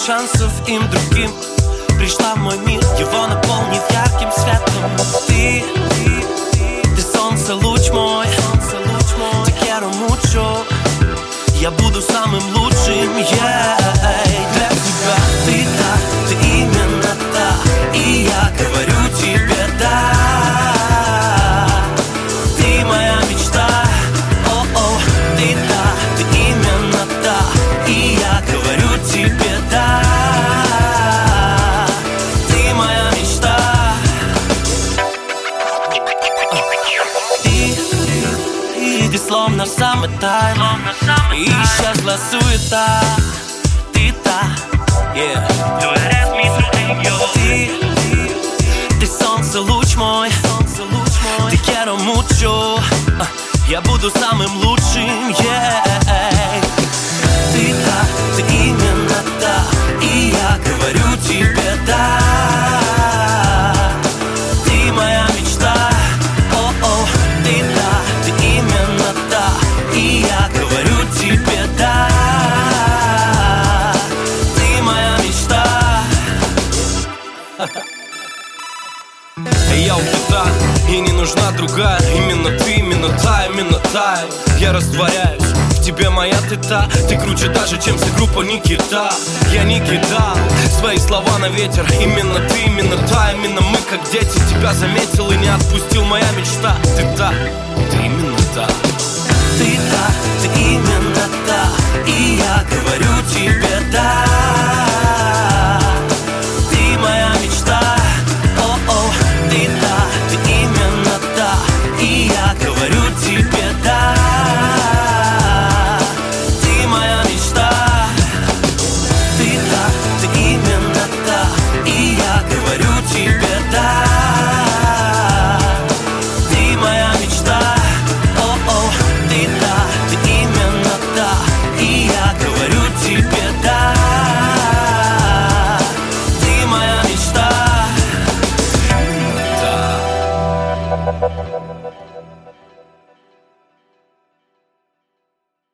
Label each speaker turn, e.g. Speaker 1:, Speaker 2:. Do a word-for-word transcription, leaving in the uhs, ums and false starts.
Speaker 1: шансов им другим. Пришла в мой мир, его наполнив ярким светом. Ты, ты, ты солнце, луч мой, te quiero mucho. Я буду самым лучшим, yeah, для тебя. Ты та, ты именно та, и я говорю тебе да. Ты моя мечта, о-о, ты та, ты именно та, и я говорю тебе да. Ты моя мечта. Ты, ты, ты словно самый тайм, и исчезла суета. Ты та, yeah. Ты, ты солнце, луч мой, te quiero mucho. Я буду самым лучшим, yeah. Ты та, ты именно та, и я говорю тебе да. Ты моя мечта, о-о, ты та, ты именно та, и я говорю тебе да. Ты моя мечта.
Speaker 2: Я убита, и не нужна другая. Именно ты, именно та, именно та. Я растворяюсь в тебе, моя ты та. Ты круче даже, чем вся группа Никита. Я не кидал свои слова на ветер. Именно ты, именно та, именно мы, как дети. Тебя заметил и не отпустил, моя мечта. Ты та, ты именно та.
Speaker 1: Ты та, ты именно та, и я говорю тебе да. Ты моя мечта, о-о, ты та, ты именно та, и я говорю тебе да. Ты моя мечта. Ты та, ты именно та, и я говорю тебе да. Ты моя мечта, о-о, ты та, ты именно та, и я говорю тебе